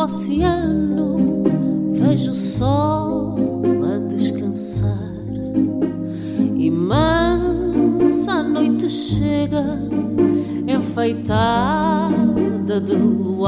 oceano, vejo o sol a descansar e mansa a noite chega, enfeitada de luar.